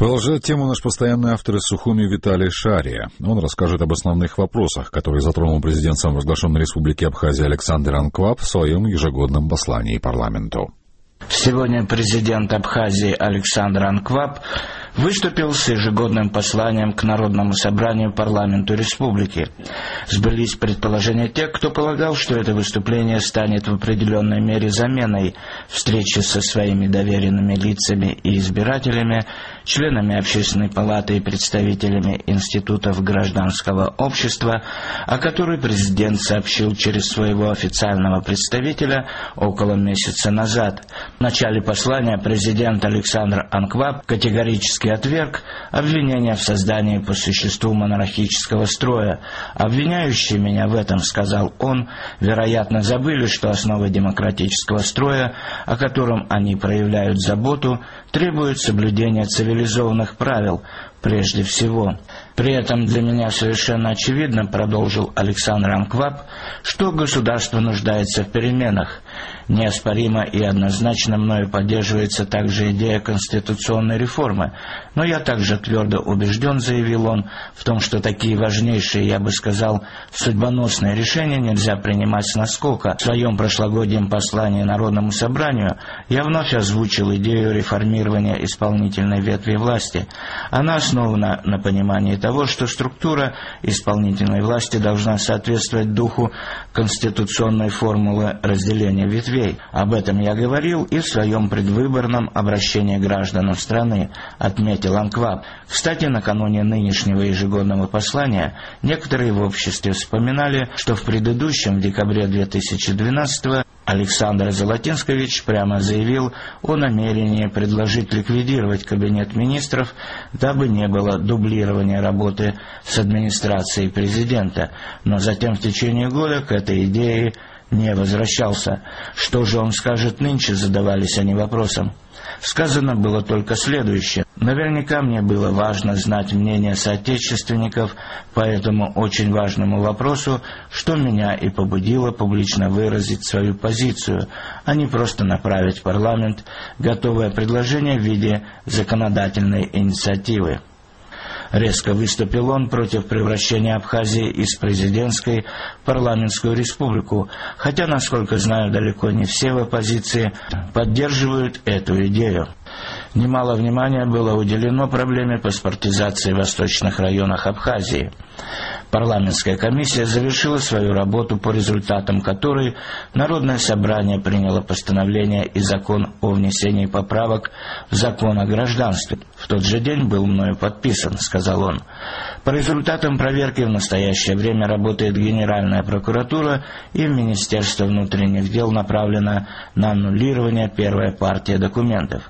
Продолжает тему наш постоянный автор из Сухуми Виталий Шария. Он расскажет об основных вопросах, которые затронул президент самопровозглашенной Республики Абхазия Александр Анкваб в своем ежегодном послании парламенту. Сегодня президент Абхазии Александр Анкваб выступил с ежегодным посланием к Народному собранию парламенту республики. Сбылись предположения тех, кто полагал, что это выступление станет в определенной мере заменой встречи со своими доверенными лицами и избирателями, членами Общественной палаты и представителями институтов гражданского общества, о которой президент сообщил через своего официального представителя около месяца назад. В начале послания президент Александр Анкваб категорически отверг обвинения в создании по существу монархического строя. «Обвиняющие меня в этом, — сказал он, — вероятно, забыли, что основы демократического строя, о котором они проявляют заботу, требуют соблюдения цивилизованных правил, прежде всего. При этом для меня совершенно очевидно, — продолжил Александр Анкваб, — что государство нуждается в переменах. Неоспоримо и однозначно мною поддерживается также идея конституционной реформы, но я также твердо убежден, — заявил он, — в том, что такие важнейшие, я бы сказал, судьбоносные решения нельзя принимать с наскока. В своем прошлогоднем послании Народному собранию я вновь озвучил идею реформирования исполнительной ветви власти. Она основана на понимании того, что структура исполнительной власти должна соответствовать духу конституционной формулы разделения ветвей. Об этом я говорил и в своем предвыборном обращении к гражданам страны, отметил Анкваб. Кстати, накануне нынешнего ежегодного послания некоторые в обществе вспоминали, что в предыдущем, в декабре 2012-го, Александр Золотинскович прямо заявил о намерении предложить ликвидировать Кабинет министров, дабы не было дублирования работы с администрацией президента, но затем в течение года к этой идее не возвращался. Что же он скажет нынче, задавались они вопросом. Сказано было только следующее. Наверняка мне было важно знать мнение соотечественников по этому очень важному вопросу, что меня и побудило публично выразить свою позицию, а не просто направить в парламент готовое предложение в виде законодательной инициативы. Резко выступил он против превращения Абхазии из президентской в парламентскую республику, хотя, насколько знаю, далеко не все в оппозиции поддерживают эту идею. Немало внимания было уделено проблеме паспортизации в восточных районах Абхазии. Парламентская комиссия завершила свою работу, по результатам которой Народное собрание приняло постановление и закон о внесении поправок в закон о гражданстве. В тот же день был мною подписан, — сказал он. По результатам проверки в настоящее время работает Генеральная прокуратура, и в Министерство внутренних дел направлена на аннулирование первая партия документов.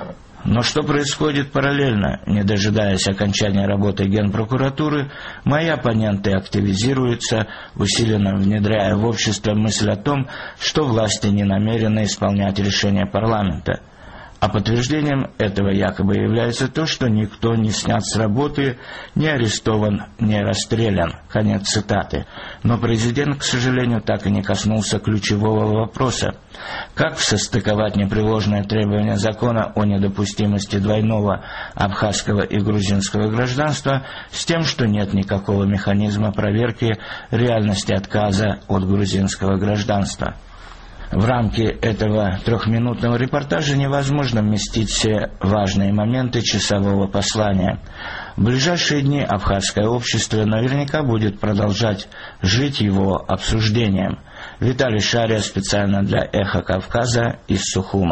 Но что происходит параллельно? Не дожидаясь окончания работы Генпрокуратуры, мои оппоненты активизируются, усиленно внедряя в общество мысль о том, что власти не намерены исполнять решения парламента. А подтверждением этого якобы является то, что никто не снят с работы, не арестован, не расстрелян. Конец цитаты. Но президент, к сожалению, так и не коснулся ключевого вопроса. Как состыковать непреложное требование закона о недопустимости двойного абхазского и грузинского гражданства с тем, что нет никакого механизма проверки реальности отказа от грузинского гражданства? В рамки этого трехминутного репортажа невозможно вместить все важные моменты часового послания. В ближайшие дни абхазское общество наверняка будет продолжать жить его обсуждением. Виталий Шария специально для «Эхо Кавказа» из Сухума.